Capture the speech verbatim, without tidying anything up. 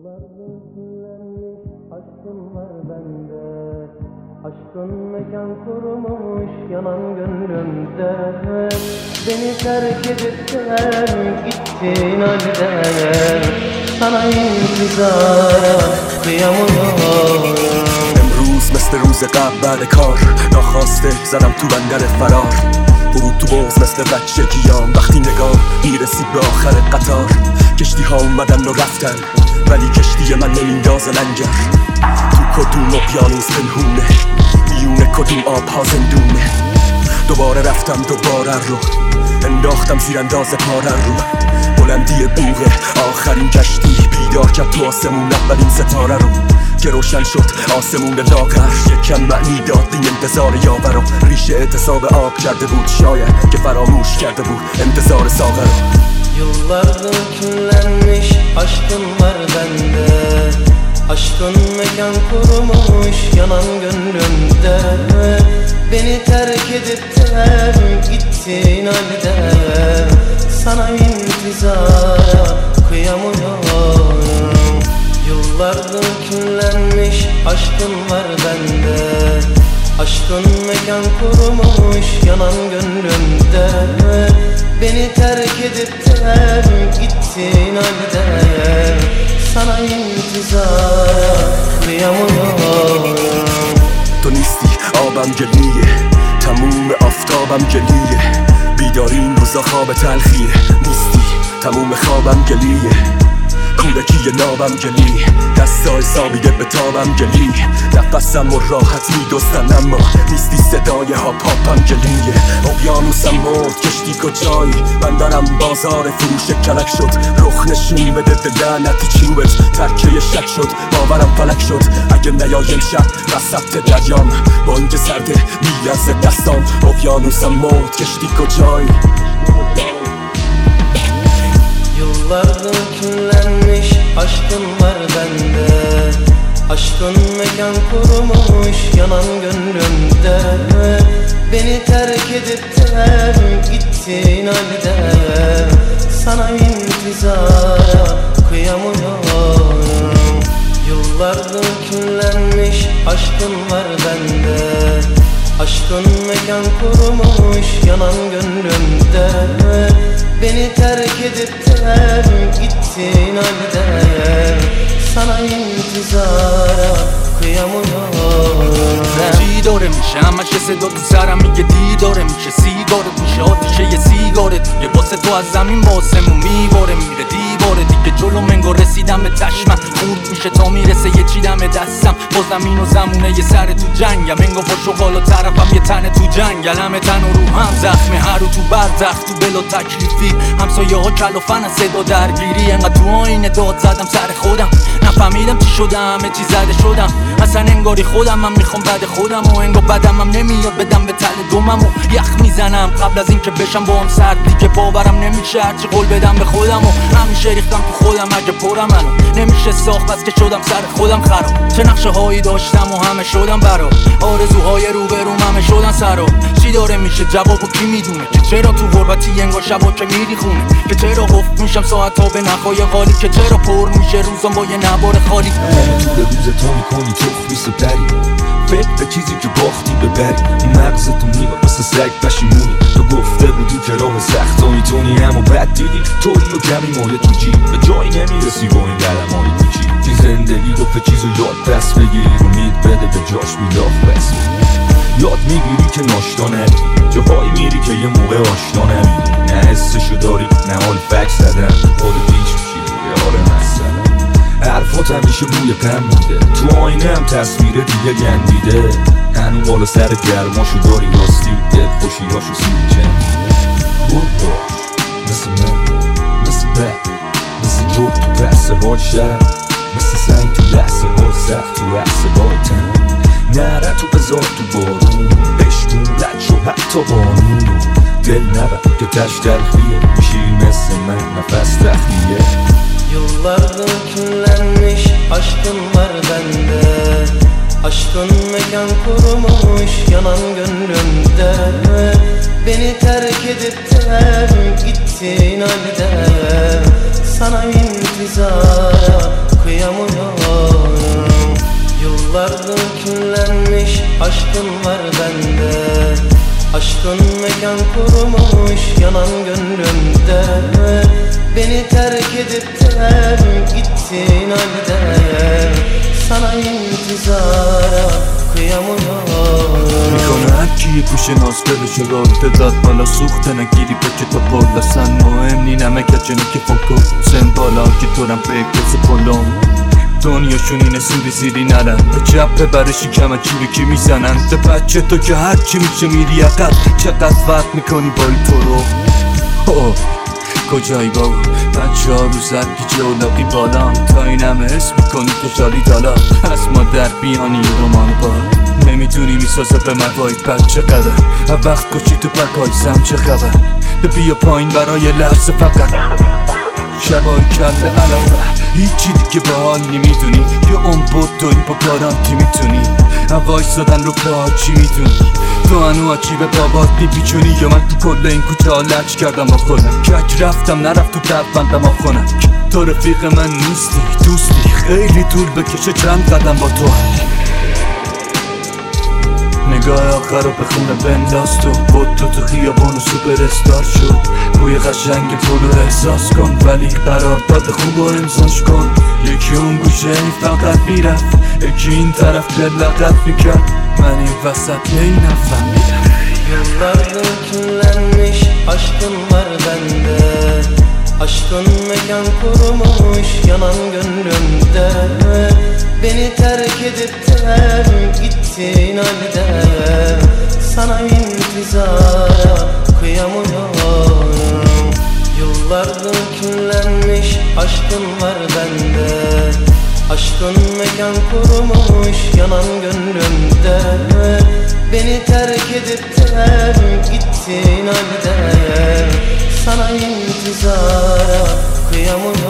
Yıllardır küllenmiş aşkın var bende. Aşkın mekan kurmuş yanan gönlümde. Beni terk edip de gittin halde, sana intizara kıyamıyorum. امروز مثل روز قبل بعد کار ناخواسته زدم تو بندر فرار. ورود تو باز مثل بچگیام وقتی نگاه میرسید به آخر قطار. کشتی ها اومدن و رفتن ولی کشتی من نمیندازه لنگر. تو کدوم اقیانوس پنهونه میونه کدوم آبها زندونه. دوباره رفتم دوباره رو انداختم زیر انداز پاره رو. بلندی بوغه آخرین کشتی بیدار کرد تو آسمون اولین ستاره رو که روشن شد آسمون لاغر. یکم معنی داد این انتظار یاور رو. ریشه اعتصاب آب کرده بود شاید که فراموش کرده بود انتظار ساغر رو. Yıllardır küllenmiş aşkın var bende. Aşkın mekan kurmuş yanan gönlümde. Beni terk edip de gittin halde, sana intizara kıyamıyorum. Yıllardır küllenmiş aşkın var bende. Aşkın mekan kurmuş yanan gönlümde. Beni terk edip de gittin halde, sana intizara kıyamıyorum. تو نیستی آبم گلیه تموم آفتابم گلیه. بیداری این روزا خواب تلخیه. نیستی تموم خوابم گلیه. کودکی نابم گلی دستا حسابیده به تابم گلی. نفسم و راحت میدوستن اما نیستی صدای ها پاپم گلیه. اقیانوسم مرد کشتی کجایی من دارم بازار فروش کلک شد. رخ نشون بده به لعنتی چوبت ترکه شک شد باورم فلک شد. اگه نیایم شب وسط دریام با اینکه سرده میلرزه دستام. اقیانوسم مرد کشتی کجایی. Yıllardır küllenmiş aşkın var bende. Aşkın mekan kurmuş yanan gönlümde. Beni terk edip de gittin halde, sana intizara kıyamıyorum. Yıllardır küllenmiş aşkın var bende. Aşkın mekan kurmuş yanan gönlümde. Beni terk edip de gittin halde, sana intizara kıyamıyorum. چی داره میشه همش صدا تو سرم میگه دی داره میشه سیگارت میشه آتیشه یه سیگارت یه واسه تو از زمین واسمون میباره میره دیواره دیگه جلو منگو رسیدم به چشمم خورد میشه تا میرسه یه چی دم دستم بازم این و زمونه یه سر تو جنگم انگا با شغال و طرفم یه تن تو جنگل همه تن و رو هم زخمه هر رو تو برزخ تو بلا تکلیفی همسایه ها کلافن از صدا درگیری انقدر تو آینه داد زدم سر خودم نفهمیدم چی شدم همه چی زده شدم اصلا انگاری خودم من میخوام بد خودم و انگار بدم هم نمیاد بدم به تل دومم و یخ میزنم قبل از اینکه بشم با هم سرد دیگه باورم نمیشه هرچی قول بدم به خودم و همیشه ریختم تو خودم اگه پرم الان نمیشه ساخت بس که شدم سر خودم خراب. چه نقشه هایی داشتم و همه شدم برا آرزوهای روبروم همه شدن سرا. چی داره میشه جوابو کی میدونه که چرا تو غربتی انگار شبا که میری خونه که چرا قفل میشم ساعت ها به نخای غالی که چرا پر میشه روزم با یه نوار خالی. طول روز تا میکنی تخمی سپری فکر به چیزی که باختی ببری مغزتو میبا مثل سگ پشیمونی. تو گفته بودی که راه سخت ها میتونی اما بد دیدی توی و کمی مال تو جی به جایی نمیرسی با این قلم های کوچی. این زندگی رو به چیزو یاد پس بگیر امید بده به جاش میلاف بس یاد میگیری که ناشتا نگیری جاهایی میری که یه موقع آشنا نمیری. نه حسشو داری نه حال فکر زدن خود بیچ میشی دیگه آره مثلا حرفات همیشه بوی غم میده تو آینه هم تصویر دیگه گندیده هنو بالا سر گرماشو داری راستی دل خوشیاشو سیدی چندیده. بود باش مثل من مثل بد مثل جوب تو پس راد شهر مثل سنگ تو لحظه ها سخت تو عصه بایتن نره تو بذار تو بارون بشکون رد شو حتی بانونو دل نبر که تش تلخیه میشی مثل من نفس تخلیه. Yıllardır küllenmiş aşkın var bende. Aşkın mekan kurmuş yanan gönlümde. Beni terk edip de gitti gittin halde sana intizara kıyamıyorum. Yıllardır küllenmiş aşkın var bende, aşkın mekan kurmuş yanan gönlümde. Beni terk edip de gittin halde sana intizara kıyamıyorum. میکنه هر کی یه گوشه ناز دلش رو داد بالا سوخته نگیری به کتاب بالا سن مهم نی نمک جنو که فکر سن بالا که دورم بکرس پلوم دنیاشون اینه سوری زیری نرن به چپ ببره شکم کی کی میزنن به بچه تو که هر چی میشه میری عقب چقدر فرق میکنی با این تو رو کجایی با بچه ها رو زد پیچه اولاقی بالام تا این همه حس میکنی خوشحالی دالا از مادر بیانی رومان با نمیتونی میسازه به من باید بد چقدر هر وقت کشی تو پرکایزم چه خبر به بیا پایین برای لحظه فقط شبای کل علاقه هیچی دیگه به حال نمیدونی یا اون بود دوی با گارانتی میتونی هوایش زدن رو پا چی میدونی تو هنو چی به بابات بیچونی یا من تو کل این کوچه ها لچ کردم با خودم کک رفتم نرفت تو بندم آخونم تو رفیق من نیستی دوستی خیلی طول بکشه چند قدم با تو نگاه آخر رو به خونه بنداز تو بود تو تو خیابون و سوپر استار شد بوی قشنگ پول رو احساس کن ولی قرار داد خوب و امضاش کن یکی اون گوشه این فقط میرفت یکی این طرف دلقت میکرد من این وسط این نفهمیدم. Yıllardır küllenmiş aşkın var bende, aşkın mekan kurmuş yanan gönlümde. Beni terk edip de gittin halde sana intizara kıyamıyorum. Yıllardır küllenmiş aşkın var bende, aşkın mekan kurmuş yanan gönlümde. Beni terk edip de gittin halde sana intizara kıyamıyorum.